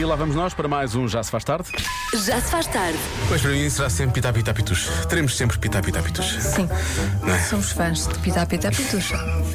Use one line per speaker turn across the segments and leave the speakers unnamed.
lá vamos nós para mais um Já se faz tarde.
Já se faz tarde.
Pois para mim será sempre pitá-pitá-pitus. Teremos sempre pitá-pitá-pitus.
Sim,
Não é?
somos fãs de pitá-pitá-pitus.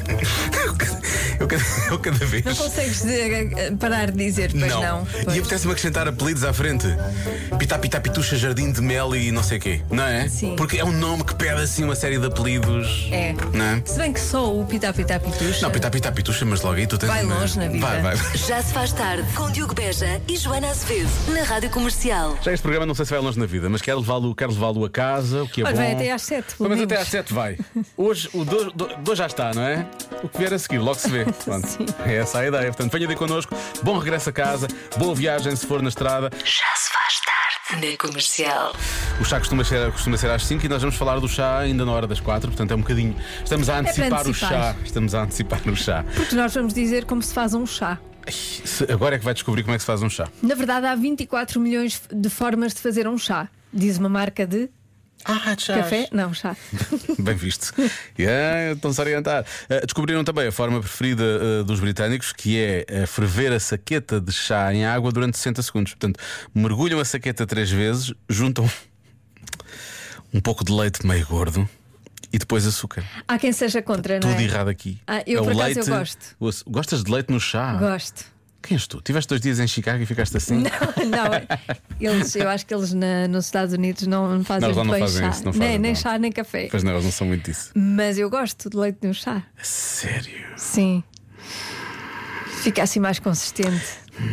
Eu cada vez.
Não consegues parar de dizer, pois não.
E
Pois.
apetece-me acrescentar apelidos à frente. Pitá-pitá-pitucha, jardim de mel e não sei quê. Não é?
Sim.
Porque é um nome que pede assim uma série de apelidos.
É.
Não é?
Se bem que só o pitá-pitá-pitus.
Não, pitá-pitá-pitucha, mas logo aí tu tens.
Vai longe na vida.
Vai.
Já se faz tarde com Diogo Beja e Joana Azevedo na Rádio Comercial.
Já este programa não sei se vai longe na vida, mas quero levá-lo a casa, o que é
Olha,
bom.
vai até às 7.
Mas até às 7 vai. Hoje o 2 já está, não é? O que vier a seguir, logo se vê. Pronto.
Sim.
É essa a ideia. Portanto, venha daí connosco. Bom regresso a casa, boa viagem se for na estrada.
Já se faz tarde na Comercial.
O chá costuma ser às 5 e nós vamos falar do chá ainda na hora das 4. Portanto, é um bocadinho. Estamos a antecipar o chá. Estamos a antecipar o chá.
Porque nós vamos dizer como se faz um chá.
Agora é que vai descobrir como é que se faz um chá.
Na verdade, há 24 milhões de formas de fazer um chá. Diz uma marca de
De chás.
café? Não, chá.
Bem visto. Estão-se a orientar. Descobriram também a forma preferida dos britânicos, que é ferver a saqueta de chá em água durante 60 segundos. Portanto, mergulham a saqueta 3 vezes, juntam um pouco de leite meio gordo e depois açúcar.
Há quem seja contra, não é?
Tudo errado aqui.
Eu, por
o
acaso,
leite,
eu gosto.
Gostas de leite no chá?
Gosto.
Quem és tu? Tiveste 2 dias em Chicago e ficaste assim?
Não, eu acho que eles nos Estados Unidos não fazem
Não, eles lá não
bem
fazem
chá.
isso, não fazem,
nem
não.
chá, nem café.
Pois não, eles não são muito disso.
Mas eu gosto de leite no chá.
Sério?
Sim. Fica assim mais consistente.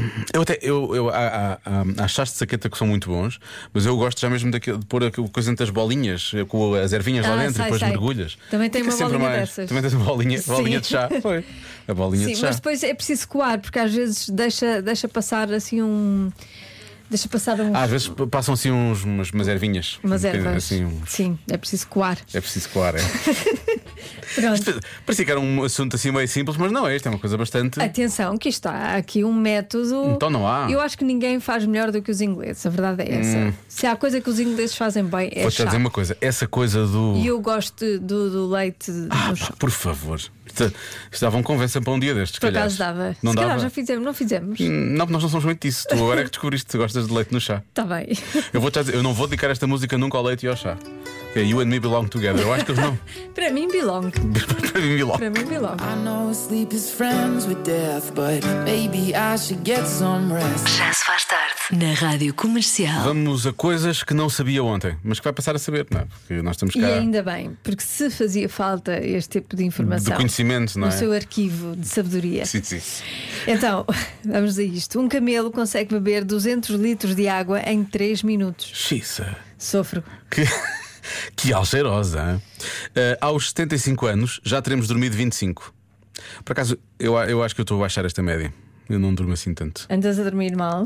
Há chás de saqueta que são muito bons, mas eu gosto já mesmo de pôr a coisa entre as bolinhas, com as ervinhas lá dentro
sei,
e depois
sei.
mergulhas.
Também tem
Fica
uma
sempre
bolinha dessas.
Também tens uma bolinha de chá. Foi. A bolinha
Sim,
de chá.
mas depois é preciso coar, porque às vezes deixa passar assim um. Deixa passar uns.
Às vezes passam assim umas ervinhas.
Umas ervas.
Assim,
Sim, é preciso coar.
É preciso coar, é.
Pronto.
Parecia que era um assunto assim meio simples, mas não é. Isto é uma coisa bastante.
Atenção, que isto há aqui um método.
Então não há.
Eu acho que ninguém faz melhor do que os ingleses, a verdade é essa. Se há coisa que os ingleses fazem bem, é
Vou-te já
chá.
dizer uma coisa: essa coisa do.
E eu gosto do leite no chá.
Por favor. Estava um convença para um dia destes.
Por
calhar.
acaso dava.
Não
Se
dava?
calhar já fizemos, não fizemos.
Não, nós não somos muito disso. Tu agora é que descobriste que gostas de leite no chá.
Está bem.
Eu vou-te já dizer, eu não vou dedicar esta música nunca ao leite e ao chá. É You and Me Belong Together. Eu acho que eles não.
Para mim, belong.
Para mim, belong.
Para mim, belong.
I know sleep is friends with death, but maybe I should get some rest.
Já se faz tarde na Rádio Comercial.
Vamos a coisas que não sabia ontem, mas que vai passar a saber, não é? Porque nós estamos cá.
E ainda bem, porque se fazia falta este tipo de informação
De conhecimento, não é?
no seu arquivo de sabedoria.
Sim.
Então, vamos a isto. Um camelo consegue beber 200 litros de água em 3 minutos.
Xiça.
Sofro.
Que alcheirosa. Aos 75 anos já teremos dormido 25. Por acaso, eu acho que eu estou a baixar esta média. Eu não durmo assim tanto.
Andas a dormir mal?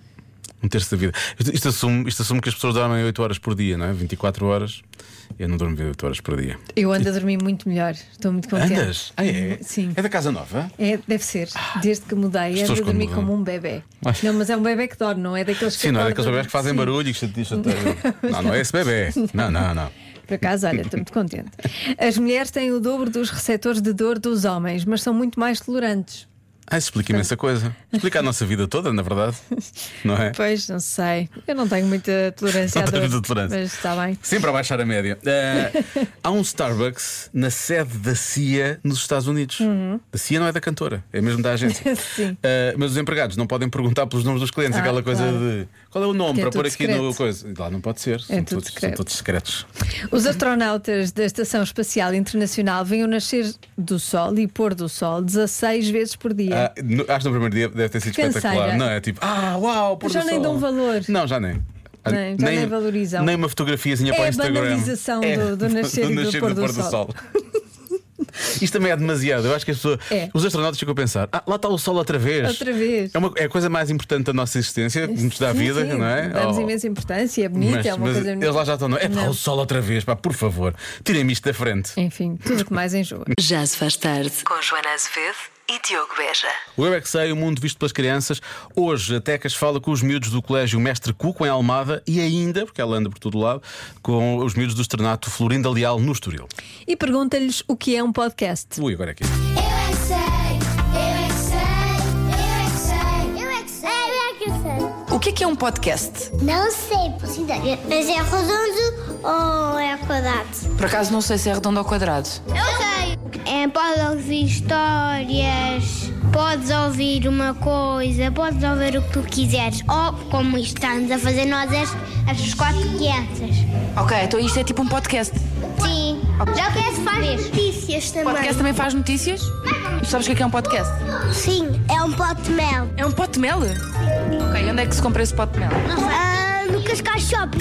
Um terço da vida. Isto assume que as pessoas dormem 8 horas por dia, não é? 24 horas. Eu não durmo 8 horas por dia.
Eu ando a dormir muito melhor. Estou muito contente.
Andas? É?
Sim.
É da casa nova?
É, deve ser. Desde que mudei, ando
pessoas
a dormir
quando
como
mudam.
um bebê.
Ai.
Não, mas é um bebê que dorme, não é daqueles que
Sim, não é
acordam.
daqueles bebés que fazem
Sim.
barulho e que chateiam. Não é esse bebê. Não.
Por acaso, olha, estou muito contente. As mulheres têm o dobro dos receptores de dor dos homens, mas são muito mais tolerantes.
Isso explica imensa coisa. Explica a nossa vida toda, na verdade. Não é?
Pois, não sei. Eu não tenho muita tolerância
Não
à
tens
dor,
muita tolerância.
mas está bem.
Sempre a baixar a média. Há um Starbucks na sede da CIA nos Estados Unidos. A CIA não é da cantora, é mesmo da agência.
Sim.
Mas os empregados não podem perguntar pelos nomes dos clientes. Aquela coisa
claro.
de qual é o nome
Que é
para pôr
tudo
aqui no
secreto.
coisa. Lá não pode ser. São
tudo
todos,
secreto.
são todos secretos.
Os astronautas da Estação Espacial Internacional veem o nascer do Sol e pôr do Sol 16 vezes por dia.
Acho que no primeiro dia deve ter sido
Canseira.
espetacular. Não é tipo, uau, pôr
Já
do
nem
sol.
dão valor.
Não, já nem.
Já nem valorizam.
Nem uma fotografiazinha para o
É a
Instagram.
banalização do nascer e do pôr do sol.
Isto também é demasiado. Eu acho que as pessoas, os astronautas ficam a pensar: lá está o sol outra vez.
Outra vez.
É a coisa mais importante da nossa existência, que nos dá a vida,
Sim,
não é?
damos imensa importância, é bonito, é uma
mas
coisa
eles lá já estão, não é?
Não.
O sol outra vez, pá, por favor, tirem-me isto da frente.
Enfim, tudo que mais enjoa.
Já se faz tarde com Joana Azevedo e Diogo Beja.
O Eu é que Sei, o mundo visto pelas crianças. Hoje a Tecas fala com os miúdos do Colégio Mestre Cuco em Almada e ainda, porque ela anda por todo lado, com os miúdos do Externato Florinda Leal no Estoril.
E pergunta-lhes o que é um podcast.
Ui, agora é aqui.
Eu é que sei, eu é que sei, eu é que sei, eu é que sei, eu é que sei. O que é um podcast?
Não sei, posso ideia. Mas é redondo ou é quadrado?
Por acaso não sei se é redondo ou quadrado.
Eu sei. Pode ouvir histórias, podes ouvir uma coisa, podes ouvir o que tu quiseres. Ou, como estamos a fazer nós, as 4 crianças.
Ok, então isto é tipo um podcast.
Sim. Já que se faz notícias também.
Podcast também faz notícias? Tu sabes o que é um podcast?
Sim, é um pote de mel.
É um pote de mel? Ok, onde é que se compra esse pote de mel?
No Cascais Shopping.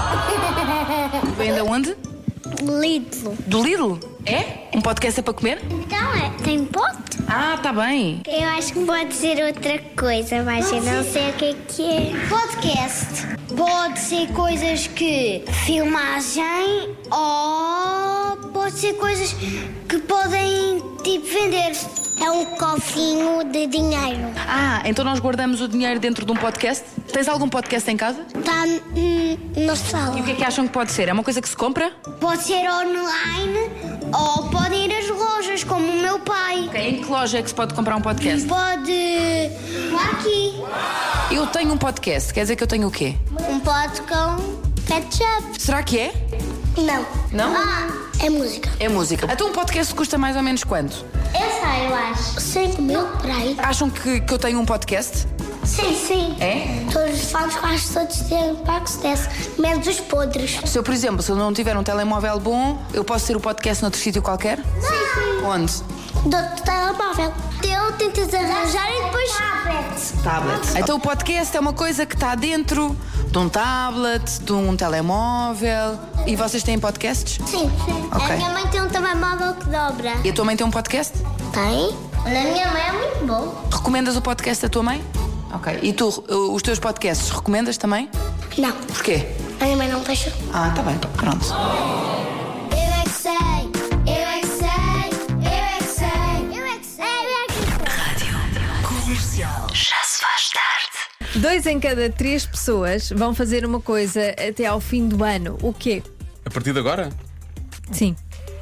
Vem de onde?
Lidl.
Do Lidl? É? Um podcast é para comer?
Então tem pote?
Ah, tá bem.
Eu acho que pode ser outra coisa, mas eu não sei o que é. Podcast pode ser coisas que filmagem ou pode ser coisas que podem tipo vender. É um cofrinho de dinheiro.
Ah, então nós guardamos o dinheiro dentro de um podcast? Tens algum podcast em casa?
Está na sala.
E o que é que acham que pode ser? É uma coisa que se compra?
Pode ser online ou podem ir às lojas, como o meu pai.
Ok, em que loja é que se pode comprar um podcast?
Pode. Aqui.
Eu tenho um podcast, quer dizer que eu tenho o quê?
Um pote com ketchup.
Será que é?
Não.
Não?
É música.
É música. Então um podcast custa mais ou menos quanto?
Eu sei, eu acho. 5 mil por aí.
Acham que eu tenho um podcast?
Sim.
É?
Todos os fãs quase todos têm podcast, menos os podres.
Se eu, por exemplo, se eu não tiver um telemóvel bom, eu posso ter o podcast noutro sítio qualquer?
Sim.
Onde?
Do telemóvel. Eu tentas arranjar e depois.
Tablet. Então o podcast é uma coisa que está dentro de um tablet, de um telemóvel. E vocês têm podcasts?
Sim.
Ok.
A minha mãe tem um telemóvel que dobra.
E a tua mãe tem um podcast?
Tem? Na minha mãe é muito bom.
Recomendas o podcast da tua mãe? Ok. E tu, os teus podcasts, recomendas também?
Não.
Porquê?
A minha mãe não deixa.
Ah, tá bem. Pronto.
Eu é que sei. Eu é que sei. Eu é que sei. Eu é que sei. Eu é que sei.
Comercial. Já se faz tarde.
2 em cada 3 pessoas vão fazer uma coisa até ao fim do ano. O quê?
A partir de agora?
Sim.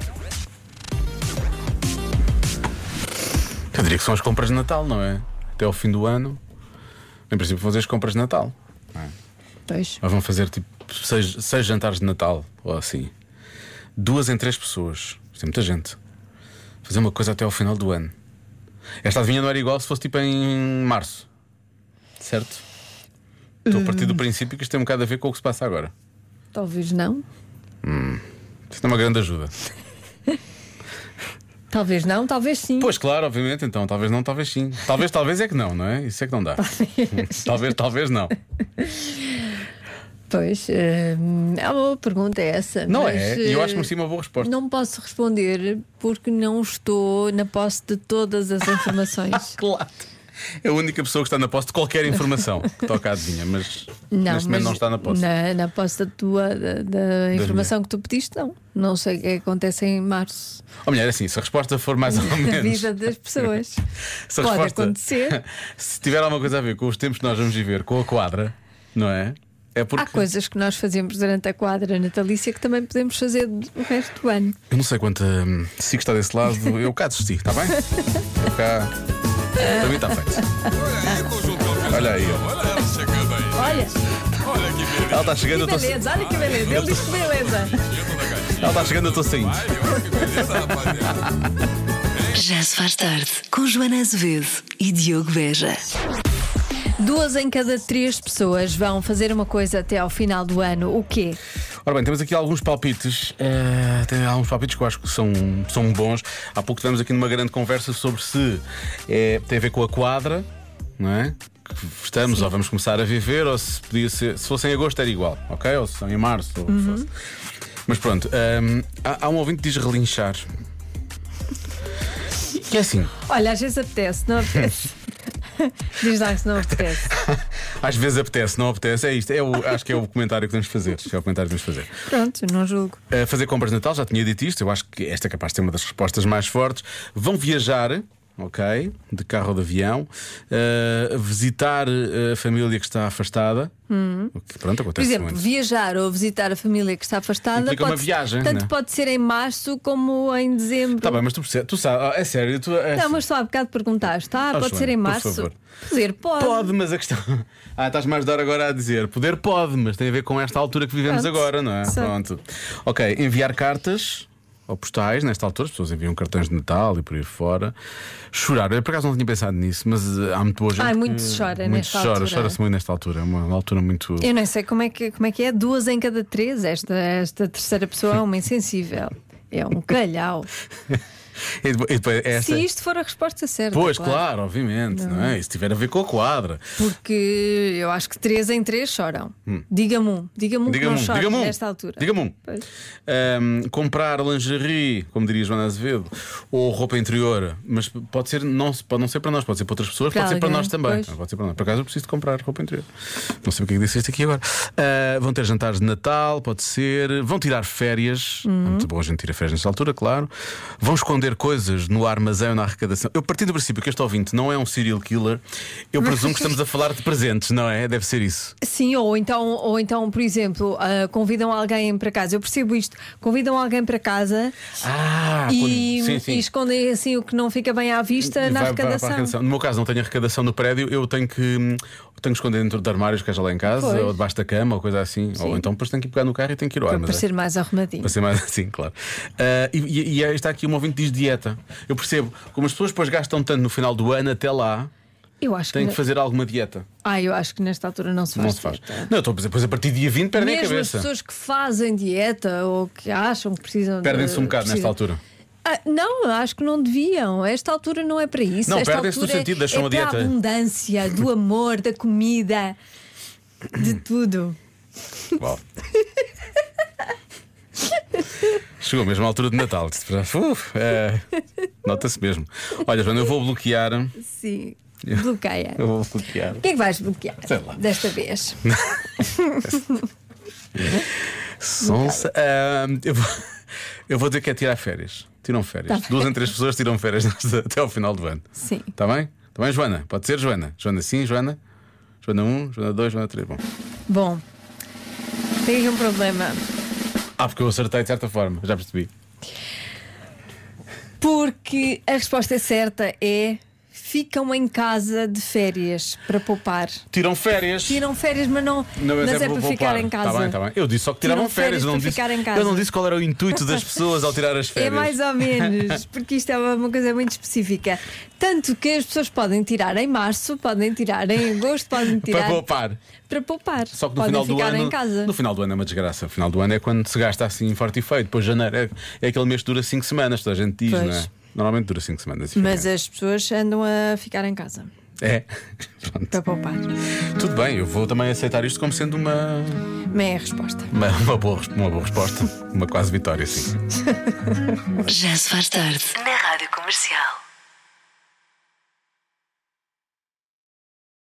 Eu diria que são as compras de Natal, não é? Até ao fim do ano. Em princípio, vão fazer as compras de Natal. Não é?
Pois.
Ou vão fazer tipo 6 jantares de Natal, ou assim. 2 em 3 pessoas. Isto é muita gente. Fazer uma coisa até ao final do ano. Esta adivinha não era igual se fosse tipo em março. Certo? Estou a partir do princípio que isto tem um bocado a ver com o que se passa agora.
Talvez não.
Isto é uma grande ajuda.
Talvez não, talvez sim.
Pois claro, obviamente, então talvez não, talvez sim. Talvez é que não é? Isso é que não dá. Talvez não.
Pois, é uma boa pergunta essa.
Não
mas,
é? E eu acho que mereci uma boa resposta.
Não posso responder porque não estou na posse de todas as informações.
Claro. É a única pessoa que está na posse de qualquer informação que toca a adivinha, mas neste momento não está na posse.
Na posse da informação que tu pediste, não. Não sei o que acontece em março.
Oh, mulher, assim, se a resposta for mais ou menos
Na vida das pessoas.
se a
Pode
resposta,
acontecer.
Se tiver alguma coisa a ver com os tempos que nós vamos viver, com a quadra, não é? É porque
Há coisas que nós fazemos durante a quadra natalícia que também podemos fazer o resto do ano.
eu não sei quanto se está desse lado, eu cá desisti, está bem? Eu cá. Para mim está feito. Olha aí.
Olha,
Ela está chegando, eu
que
estou.
beleza, olha que beleza. Ele diz que beleza.
Ela está chegando, eu estou saindo.
Já se faz tarde com Joana Azevedo e Diogo Beja.
2 em cada 3 pessoas vão fazer uma coisa até ao final do ano. O quê?
Ora bem, temos aqui alguns palpites. Tem alguns palpites que eu acho que são bons. Há pouco tivemos aqui numa grande conversa sobre se tem a ver com a quadra, não é? Que estamos ou vamos começar a viver, ou se podia ser, se fosse em agosto era igual, ok? Ou se são em março, ou o que fosse. Mas pronto, há um ouvinte que diz relinchar. Que é assim.
Olha, às vezes apetece, não apetece? Diz lá que se não apetece.
Às vezes apetece, não apetece. É isto. Acho que é o comentário que temos de fazer. É o comentário que temos de fazer.
Pronto, não julgo.
Fazer compras de Natal, já tinha dito isto. Eu acho que esta é capaz de ter uma das respostas mais fortes. Vão viajar, ok? De carro ou de avião. Visitar a família que está afastada. O que, pronto,
Por
acontece
exemplo,
muito.
viajar ou visitar a família que está afastada
Implica uma viagem,
tanto
né?
pode ser em março como em dezembro.
Tá bem, mas tu sabes, é sério.
Não, mas só há bocado perguntaste, pode
Joana,
ser em
por
março?
favor.
Poder pode.
Pode, mas a questão. Estás mais de hora agora a dizer. Poder pode, mas tem a ver com esta altura que vivemos
Pronto.
agora, não é?
Certo.
Pronto. Ok, enviar cartas ou postais, nesta altura, as pessoas enviam cartões de Natal e por aí fora. Chorar, eu por acaso não tinha pensado nisso, mas há muito boa gente.
Ai, muito
que-
se chora
muito
nesta
se chora,
altura.
chora-se muito nesta altura. É uma altura muito.
Eu nem sei como é que é 2 em cada 3. Esta terceira pessoa é uma insensível. É um calhau.
E depois esta.
Se isto for a resposta certa.
Pois, claro, obviamente, não é? Isso tiver a ver com a quadra.
Porque eu acho que 3 em 3 choram. Diga-me um que não chora nesta altura.
Diga-me um.
Pois.
Comprar lingerie, como diria Joana Azevedo, ou roupa interior, mas pode não ser para nós, pode ser para outras pessoas,
Para
pode ser para
alguém,
nós também.
pois.
Pode ser para nós. Por acaso eu preciso de comprar roupa interior. Não sei o que é que disse isto aqui agora. Vão ter jantares de Natal, pode ser. Vão tirar férias. É muito bom a gente tirar férias nesta altura, claro. Vão esconder coisas no armazém ou na arrecadação. Eu partindo do princípio que este ouvinte não é um serial killer, eu presumo que estamos a falar de presentes, não é? Deve ser isso.
Sim, ou então, por exemplo, convidam alguém para casa. Eu percebo isto. Convidam alguém para casa e
sim.
escondem assim o que não fica bem à vista
E
na
vai para a
arrecadação.
arrecadação. No meu caso, não tenho arrecadação no prédio, eu tenho que esconder dentro de armários que haja lá em casa,
Pois.
ou debaixo da cama, ou coisa assim. Ou então depois tenho que ir pegar no carro e tenho que ir ao
Para
armazém.
ser mais arrumadinho.
Para ser mais assim, claro. E está aqui um ouvinte que diz dieta. Eu percebo, como as pessoas depois gastam tanto no final do ano até lá,
Eu acho
têm
que
que fazer alguma dieta.
eu acho que nesta altura não se faz.
Não se faz.
dieta.
Não, eu estou a dizer, depois a partir de dia 20 perdem a
Mesmo as
cabeça.
pessoas que fazem dieta ou que acham que precisam
Perdem-se um bocado nesta
precisam-
altura.
Não, acho que não deviam. Esta altura não é para isso.
Não,
Esta
perdem-se no
altura
sentido, deixam
é
a
para
dieta.
a abundância, do amor, da comida, de tudo.
Uau. Chegou mesmo à altura de Natal. Nota-se mesmo. Olha, Joana, eu vou bloquear.
Sim, bloqueia.
Eu vou bloquear.
O que é que vais bloquear
Sei lá.
desta vez?
Sonsa. Eu vou dizer que é tirar férias. Tiram férias.
Tá
2 em 3 pessoas tiram férias até ao final do ano.
Sim.
Está bem? Está bem, Joana? Pode ser, Joana? Joana sim, Joana? Joana 1, Joana 2, Joana 3. Bom.
Bom, tem aqui um problema.
Porque eu acertei de certa forma, já percebi.
Porque a resposta certa é: ficam em casa de férias para poupar.
Tiram férias.
Tiram férias, mas não
mas
é
para
para
poupar.
ficar em casa.
Está bem. Eu disse só que tiravam
Tiram
férias.
férias
Eu não
para
disse,
ficar em casa.
eu não disse qual era o intuito das pessoas ao tirar as
É
férias.
mais ou menos, porque isto é uma coisa muito específica. Tanto que as pessoas podem tirar em março, podem tirar em agosto, podem tirar
Para poupar.
para poupar.
Só que no
podem
final do
ficar
ano.
em casa.
No final do ano é uma desgraça. O final do ano é quando se gasta assim forte e feio. Depois janeiro é aquele mês que dura 5 semanas, toda a gente diz,
Pois.
não é? Normalmente dura 5 semanas.
Mas as pessoas andam a ficar em casa
É. Pronto.
para poupar.
Tudo bem, eu vou também aceitar isto como sendo uma
Meia resposta.
boa resposta. Uma quase vitória, sim.
Já se faz tarde na Rádio Comercial.